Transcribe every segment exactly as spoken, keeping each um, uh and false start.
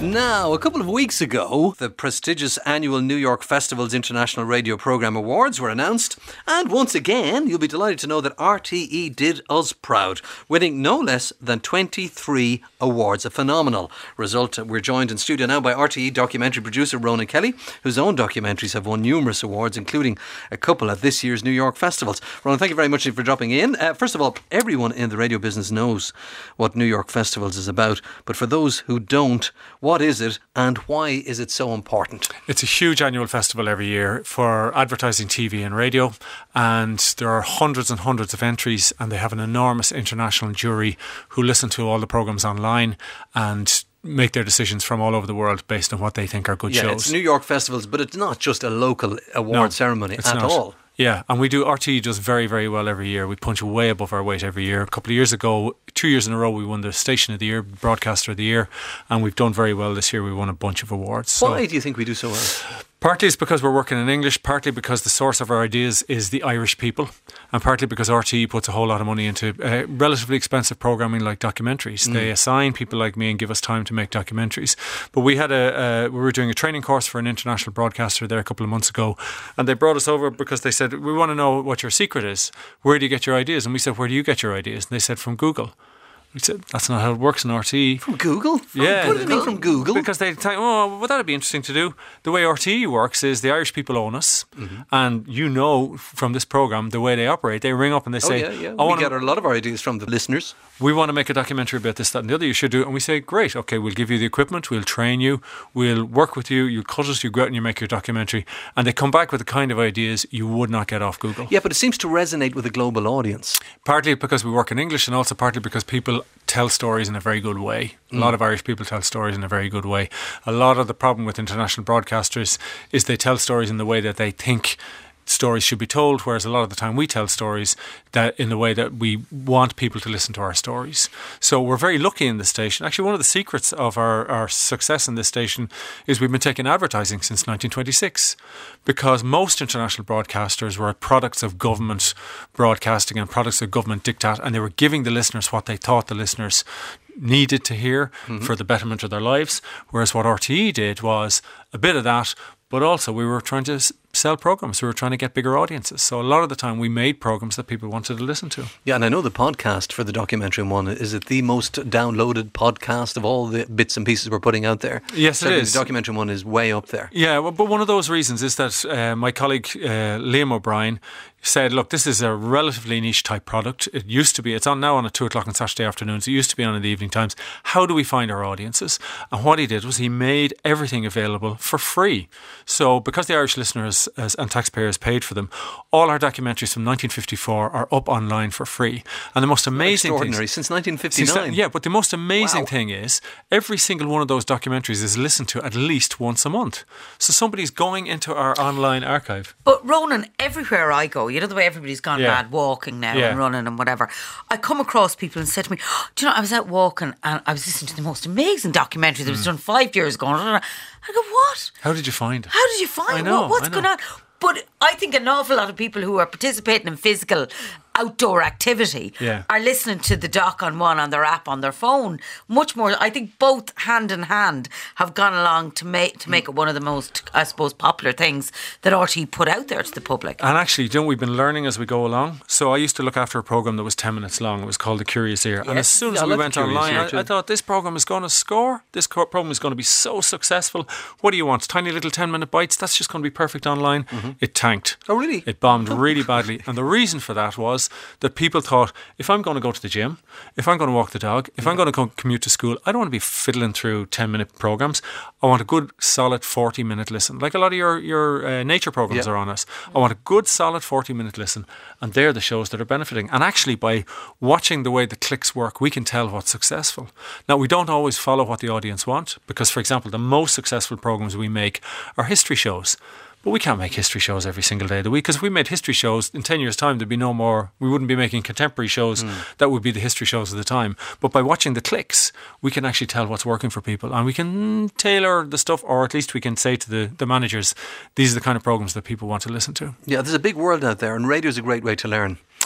Now, a couple of weeks ago, the prestigious annual New York Festival's International Radio Programme Awards were announced. And once again, you'll be delighted to know that R T E did us proud, winning no less than twenty-three awards. A phenomenal result. We're joined in studio now by R T E documentary producer Ronan Kelly, whose own documentaries have won numerous awards, including a couple at this year's New York festivals. Ronan, thank you very much for dropping in. Uh, first of all, everyone in the radio business knows what New York Festivals is about. But for those who don't, what is it and why is it so important? It's a huge annual festival every year for advertising, T V and radio, and there are hundreds and hundreds of entries, and they have an enormous international jury who listen to all the programmes online and make their decisions from all over the world based on what they think are good yeah, shows. It's New York Festivals, but it's not just a local award no, ceremony at not. all. Yeah, and we do, R T E does very, very well every year. We punch way above our weight every year. A couple of years ago, two years in a row, we won the Station of the Year, Broadcaster of the Year, and we've done very well this year. We won a bunch of awards. Why so, do you think we do so well? Partly it's because we're working in English, partly because the source of our ideas is the Irish people, and partly because R T E puts a whole lot of money into uh, relatively expensive programming like documentaries. Mm. They assign people like me and give us time to make documentaries. But we had a uh, we were doing a training course for an international broadcaster there a couple of months ago, and they brought us over because they said, we want to know what your secret is. Where do you get your ideas? And we said, where do you get your ideas? And they said, from Google. We said, that's not how it works in R T E. From Google? From, yeah. What do they mean from Google? Because they think, oh, well, that'd be interesting to do. The way R T E works is the Irish people own us, mm-hmm. and you know from this programme the way they operate. They ring up and they say, oh, yeah, yeah. I we wanna, get a lot of our ideas from the listeners. We want to make a documentary about this, that and the other. You should do it. And we say, great, okay, we'll give you the equipment, we'll train you, we'll work with you, you cut us, you go out and you make your documentary. And they come back with the kind of ideas you would not get off Google. Yeah, but it seems to resonate with a global audience. Partly because we work in English, and also partly because people tell stories in a very good way. A mm. lot of Irish people tell stories in a very good way. A lot of the problem with international broadcasters is they tell stories in the way that they think stories should be told, whereas a lot of the time we tell stories that in the way that we want people to listen to our stories. So we're very lucky in this station. Actually, one of the secrets of our, our success in this station is we've been taking advertising since nineteen twenty-six, because most international broadcasters were products of government broadcasting and products of government diktat, and they were giving the listeners what they thought the listeners needed to hear mm-hmm. for the betterment of their lives, whereas what R T E did was a bit of that, but also we were trying to sell programmes. We were trying to get bigger audiences. So a lot of the time we made programmes that people wanted to listen to. Yeah, and I know the podcast for the documentary one, is it the most downloaded podcast of all the bits and pieces we're putting out there? Yes, Certainly it is. The documentary one is way up there. Yeah, well, but one of those reasons is that uh, my colleague uh, Liam O'Brien said, look, this is a relatively niche type product. It used to be, it's on now on at two o'clock on Saturday afternoons. It used to be on in the evening times. How do we find our audiences? And what he did was he made everything available for free. So because the Irish listeners as, and taxpayers paid for them, all our documentaries from nineteen fifty-four are up online for free. And the most amazing thing, extraordinary, since nineteen fifty-nine. Yeah, but the most amazing wow. thing is every single one of those documentaries is listened to at least once a month. So somebody's going into our online archive. But Ronan, everywhere I go, you know the way everybody's gone yeah. mad walking now yeah. and running and whatever, I come across people and say to me, oh, do you know, I was out walking and I was listening to the most amazing documentary that was mm. done five years ago. And I go, what? How did you find it? How did you find I know, what, what's I know. going on? But I think an awful lot of people who are participating in physical outdoor activity yeah. are listening to the doc on one on their app on their phone much more. I think both hand in hand have gone along to make to make it one of the most, I suppose, popular things that R T E put out there to the public. And actually, you know, we've been learning as we go along. So I used to look after a programme that was ten minutes long. It was called The Curious Ear. Yes. And as soon as yeah, we I went online, I, I thought this programme is going to score. This co- programme is going to be so successful. What do you want? Tiny little ten minute bites? That's just going to be perfect online. Mm-hmm. It tanked. Oh, really? It bombed really badly. And the reason for that was that people thought, if I'm going to go to the gym, if I'm going to walk the dog, if yeah. I'm going to go commute to school, I don't want to be fiddling through ten minute programmes. I want a good solid forty minute listen. Like a lot of your, your uh, nature programmes yeah. are on us. I want a good solid forty minute listen. And they're the shows that are benefiting. And actually by watching the way the clicks work, we can tell what's successful. Now, we don't always follow what the audience want, because, for example, the most successful programmes we make are history shows. But we can't make history shows every single day of the week, because if we made history shows in ten years' time, there'd be no more, we wouldn't be making contemporary shows mm. that would be the history shows of the time. But by watching the clicks, we can actually tell what's working for people, and we can tailor the stuff, or at least we can say to the, the managers, these are the kind of programmes that people want to listen to. Yeah, there's a big world out there, and radio is a great way to learn.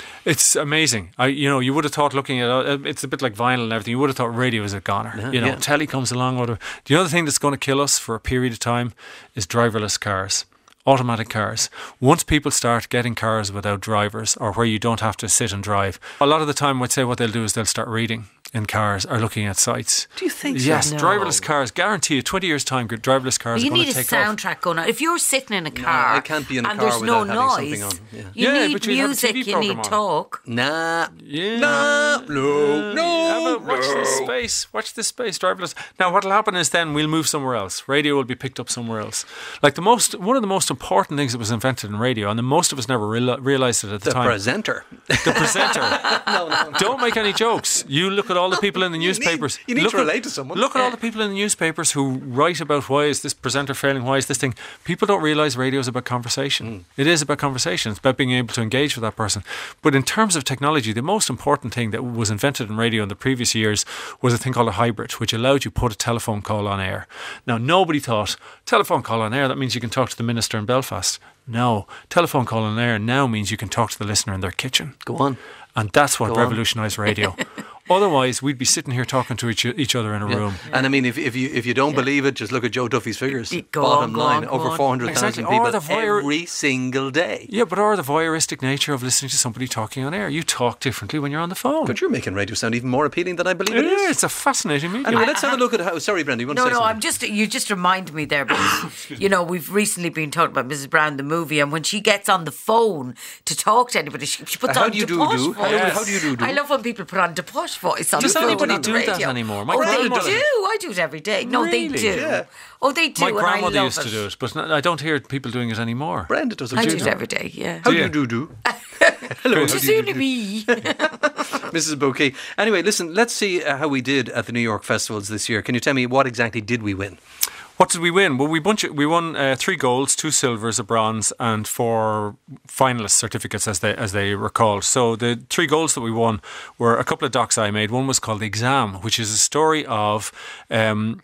It's amazing. I, you know, you would have thought looking at it, it's a bit like vinyl and everything. You would have thought radio is a goner. Yeah, you know, yeah. telly comes along. Whatever. The other thing that's going to kill us for a period of time is driverless cars. Automatic cars. Once people start getting cars without drivers, or where you don't have to sit and drive, a lot of the time I'd say what they'll do is they'll start reading in cars or looking at sites. Do you think so? Yes, No. driverless cars. Guarantee you, twenty years time, driverless cars You are going need to a take off. soundtrack going on. If you're sitting in a car I can't be in a and car there's no without having noise, something on, yeah. you Yeah, need but you'd have a music, T V you programme need on. talk. Nah. Yeah. No, no, no, Yeah, but watch no. this space. Watch this space. Driverless. Now, what'll happen is then we'll move somewhere else. Radio will be picked up somewhere else. Like the most, one of the most important things that was invented in radio, and the most of us never real, realized it at the, The time. presenter. The presenter. Don't make any jokes. You look at all the people in the You need- newspapers. you need look to at, relate to someone. Look at all the people in the newspapers who write about why is this presenter failing, why is this thing. People don't realize radio is about conversation. It is about conversation. It's about being able to engage with that person. But in terms of technology, the most important thing that was invented in radio in the previous years was a thing called a hybrid, which allowed you to put a telephone call on air. Now, nobody thought, telephone call on air, that means you can talk to the minister in Belfast. No, telephone call on air now means you can talk to the listener in their kitchen. Go on. And that's what Go on. revolutionised radio. Otherwise, we'd be sitting here talking to each, each other in a Yeah. room. And I mean, if, if you if you don't believe it, just look at Joe Duffy's figures. Go Bottom on, go line, on, go over on. four hundred thousand Exactly. Or people the voyeur- every single day. Yeah, but or the voyeuristic nature of listening to somebody talking on air. You talk differently when you're on the phone. But you're making radio sound even more appealing than I believe it Yeah, is. it's a fascinating medium. Anyway, let's have a look at how. Sorry, Brenda, you want No, to say no, something? I'm just, you just remind me there because, you know, we've recently been talking about Missus Brown, the movie, and when she gets on the phone to talk to anybody, she, she puts How on do you do, Deposh do? voice. How do- how do you do, do? I love when people put on Deposh voice on Does the phone anybody on the do that radio. anymore? My oh, they grandmother- do. I do it every day. No, they Really? do. Yeah. Oh, they do. My and I grandmother love used it. to do it, but no- I don't hear people doing it anymore. Brenda does it I too. do it every day, yeah. How do Yeah. you do do? Hello. It's only me. Missus Bouquet. Anyway, listen, let's see uh, how we did at the New York festivals this year. Can you tell me what exactly did we win? What did we win? Well, we bunch we won uh, three golds, two silvers, a bronze, and four finalist certificates, as they as they were called. So the three golds that we won were a couple of docs I made. One was called The Exam, which is a story of. Um,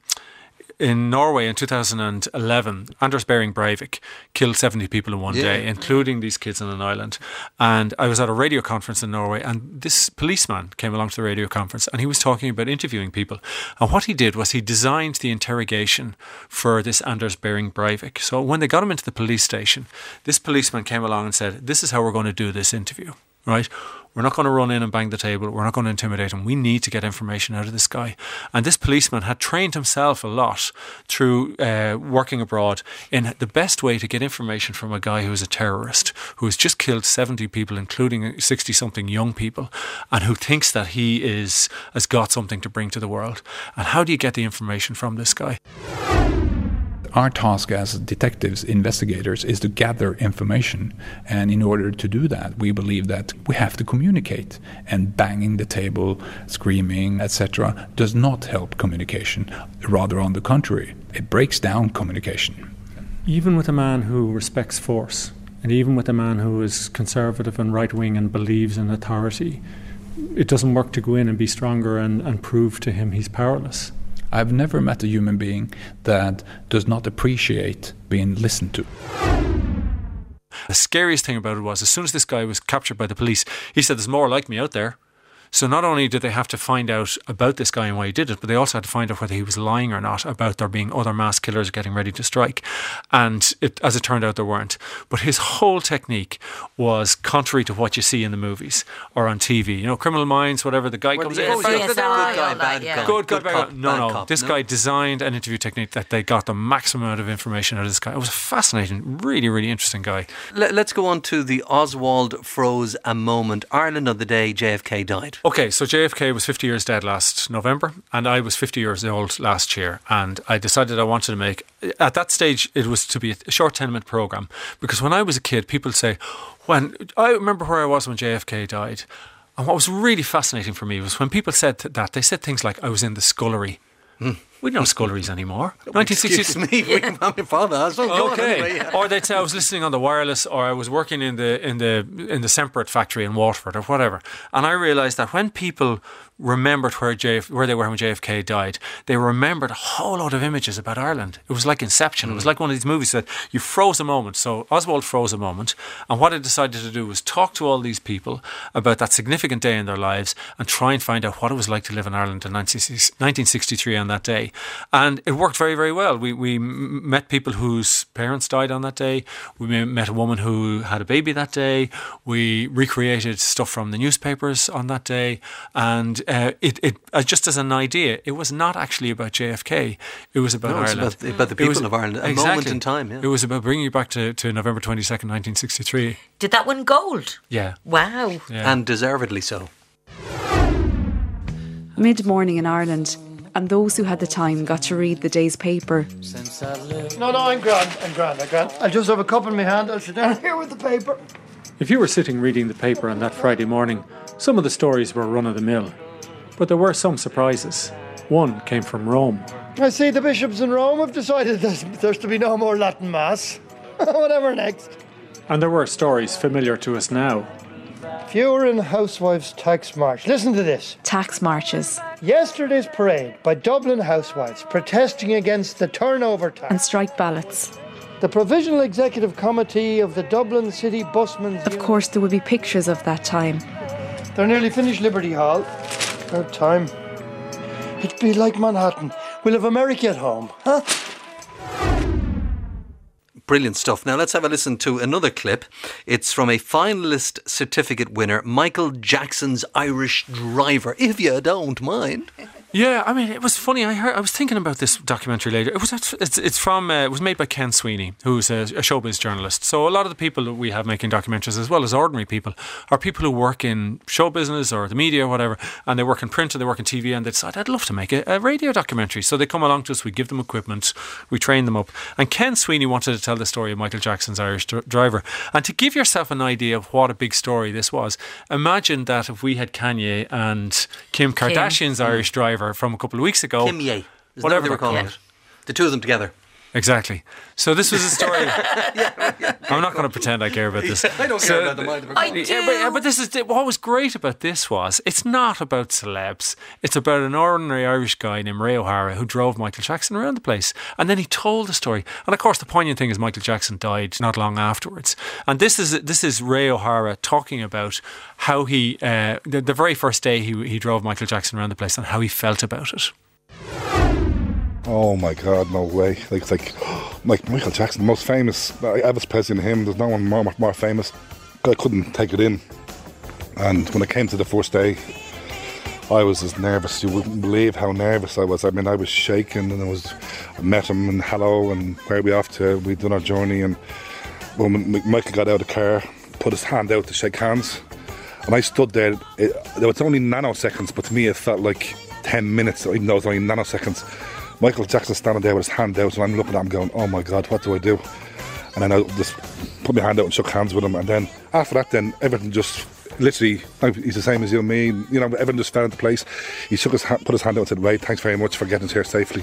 In Norway in two thousand eleven, Anders Behring Breivik killed seventy people in one Yeah. day, including these kids on an island. And I was at a radio conference in Norway, and this policeman came along to the radio conference, and he was talking about interviewing people. And what he did was he designed the interrogation for this Anders Behring Breivik. So when they got him into the police station, this policeman came along and said, "This is how we're going to do this interview, right? We're not going to run in and bang the table. We're not going to intimidate him. We need to get information out of this guy." And this policeman had trained himself a lot through uh, working abroad in the best way to get information from a guy who is a terrorist, who has just killed seventy people, including sixty-something young people, and who thinks that he is has got something to bring to the world. And how do you get the information from this guy? Our task as detectives, investigators, is to gather information. And in order to do that, we believe that we have to communicate. And banging the table, screaming, et cetera does not help communication. Rather, on the contrary, it breaks down communication. Even with a man who respects force, and even with a man who is conservative and right-wing and believes in authority, it doesn't work to go in and be stronger and, and prove to him he's powerless. I've never met a human being that does not appreciate being listened to. The scariest thing about it was, as soon as this guy was captured by the police, he said, "There's more like me out there." So not only did they have to find out about this guy and why he did it, but they also had to find out whether he was lying or not about there being other mass killers getting ready to strike. And it, as it turned out, there weren't. But his whole technique was contrary to what you see in the movies or on T V. You know, Criminal Minds, whatever, the guy Well, comes yeah, in. C S I, Good good guy, guy, all bad that, yeah. guy. Good, good, cop, bad guy. No, bad no. cop, This guy designed an interview technique that they got the maximum amount of information out of this guy. It was a fascinating, really, really interesting guy. Let, let's go on to the Oswald froze a moment. Ireland on the day J F K died. Okay, so J F K was fifty years dead last November, and I was fifty years old last year, and I decided I wanted to make, at that stage, it was to be a short ten-minute programme, because when I was a kid, people say, when I remember where I was when J F K died, and what was really fascinating for me was when people said that, they said things like, I was in the scullery. Mm. We don't have sculleries anymore. nineteen sixties. Excuse me, yeah. My father has one. Go on Okay. anyway, yeah. Or they'd say I was listening on the wireless, or I was working in the in the in the Semperit factory in Waterford, or whatever. And I realised that when people remembered where J F, where they were when J F K died. They remembered a whole lot of images about Ireland. It was like Inception. Mm. It was like one of these movies that you froze a moment. So Oswald froze a moment, and what I decided to do was talk to all these people about that significant day in their lives and try and find out what it was like to live in Ireland in nineteen sixty-three on that day. And it worked very, very well. We we met people whose parents died on that day. We met a woman who had a baby that day. We recreated stuff from the newspapers on that day, and uh, it, it uh, just as an idea, it was not actually about J F K. It was about no, Ireland. It's about, about the people was, of Ireland. A exactly. moment in time. Yeah. It was about bringing you back to, to November twenty-second, nineteen sixty-three. Did that win gold? Yeah. Wow. Yeah. And deservedly so. Mid-morning in Ireland, and those who had the time got to read the day's paper. No, no, I'm grand. I'm grand. I'm grand. I'll just have a cup in my hand. I'll sit down here with the paper. If you were sitting reading the paper on that Friday morning, some of the stories were run-of-the-mill. But there were some surprises. One came from Rome. I see the bishops in Rome have decided there's, there's to be no more Latin Mass. Whatever next. And there were stories familiar to us now. Fewer in Housewives' Tax March. Listen to this. Tax marches. Yesterday's parade by Dublin housewives protesting against the turnover tax. And strike ballots. The Provisional Executive Committee of the Dublin City Busmen's Of course, there would be pictures of that time. They're nearly finished Liberty Hall. About time. It'd be like Manhattan. We'll have America at home, huh? Brilliant stuff. Now let's have a listen to another clip. It's from a finalist certificate winner, Michael Jackson's Irish Driver, if you don't mind. Yeah, I mean, it was funny. I heard, I was thinking about this documentary later. It was it's it's from uh, it was made by Ken Sweeney, who's a, a showbiz journalist. So a lot of the people that we have making documentaries, as well as ordinary people, are people who work in show business or the media or whatever, and they work in print and they work in T V, and they decide, I'd love to make a, a radio documentary. So they come along to us, we give them equipment, we train them up. And Ken Sweeney wanted to tell the story of Michael Jackson's Irish dr- Driver. And to give yourself an idea of what a big story this was, imagine that if we had Kanye and Kim Kardashian's Kim. Irish Driver from a couple of weeks ago. Kim Ye. Whatever they were calling yeah. it. The two of them together. Exactly. So this was a story. yeah, yeah. I'm not going to pretend I care about this. I don't so, care about them either. I do. Yeah, but, yeah, but this is what was great about this was it's not about celebs. It's about an ordinary Irish guy named Ray O'Hara who drove Michael Jackson around the place, and then he told the story. And of course, the poignant thing is Michael Jackson died not long afterwards. And this is this is Ray O'Hara talking about how he uh, the, the very first day he he drove Michael Jackson around the place and how he felt about it. Oh my God, no way. Like, it's like, like Michael Jackson, the most famous, Elvis Presley and him, there's no one more, more, more famous. I couldn't take it in. And when it came to the first day, I was as nervous. You wouldn't believe how nervous I was. I mean, I was shaking, and I was, I met him and hello, and where are we off to? We'd done our journey, and when Michael got out of the car, put his hand out to shake hands, and I stood there. It, it was only nanoseconds, but to me it felt like ten minutes, even though it was only nanoseconds. Michael Jackson standing there with his hand out, and I'm looking at him going, oh my God, what do I do? And then I just put my hand out and shook hands with him, and then after that then everything just literally, he's the same as you and me, you know, everything just fell into place. He shook his hand, put his hand out and said, Ray, thanks very much for getting us here safely.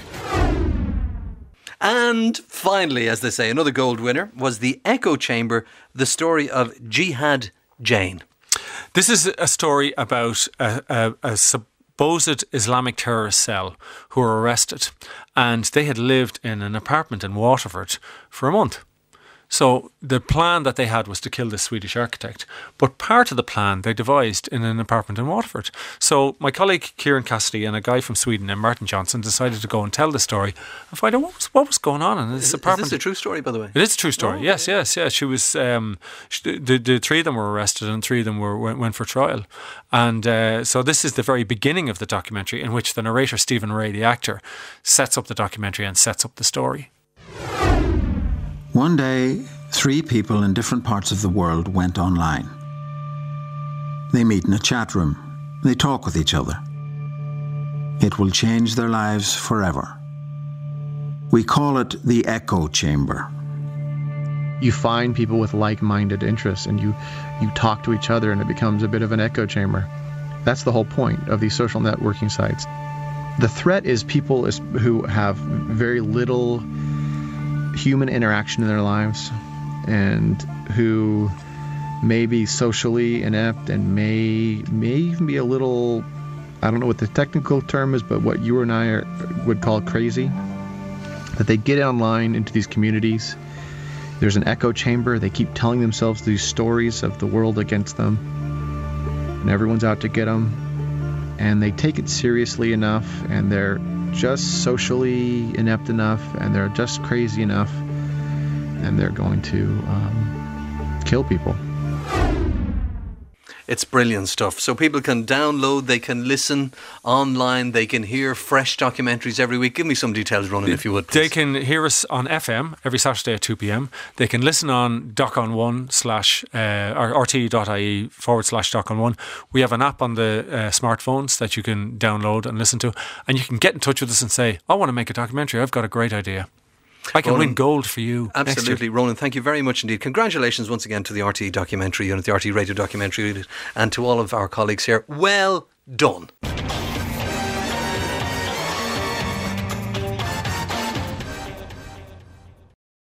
And finally, as they say, another gold winner was the Echo Chamber, the story of Jihad Jane. This is a story about a, a, a sub supposed Islamic terrorist cell who were arrested, and they had lived in an apartment in Waterford for a month. So the plan that they had was to kill this Swedish architect, but part of the plan they devised in an apartment in Waterford. So my colleague Kieran Cassidy and a guy from Sweden named Martin Johnson decided to go and tell the story and find out what was, what was going on in this is, apartment. Is this a true story, by the way? It is a true story. Oh, yes, yes, yes. She was. Um, she, the, the three of them were arrested, and three of them were went, went for trial. And uh, so this is the very beginning of the documentary, in which the narrator Stephen Ray, the actor, sets up the documentary and sets up the story. One day, three people in different parts of the world went online. They meet in a chat room. They talk with each other. It will change their lives forever. We call it the Echo Chamber. You find people with like-minded interests, and you, you talk to each other, and it becomes a bit of an echo chamber. That's the whole point of these social networking sites. The threat is people is, who have very little human interaction in their lives, and who may be socially inept and may may even be a little I don't know what the technical term is, but what you and I are, would call crazy, that they get online into these communities. There's an echo chamber. They keep telling themselves these stories of the world against them, and everyone's out to get them. And they take it seriously enough, and they're just socially inept enough, and they're just crazy enough, and they're going to um, kill people. It's brilliant stuff. So people can download, they can listen online, they can hear fresh documentaries every week. Give me some details, Ronan, if you would, please. They can hear us on F M every Saturday at two p.m. They can listen on docon1 slash uh, or rte.ie forward slash docon1. We have an app on the uh, smartphones that you can download and listen to, and you can get in touch with us and say, I want to make a documentary, I've got a great idea. I can Ronan, win gold for you. Absolutely, Ronan. Thank you very much indeed. Congratulations once again to the R T E documentary unit, the R T E radio documentary unit, and to all of our colleagues here. Well done.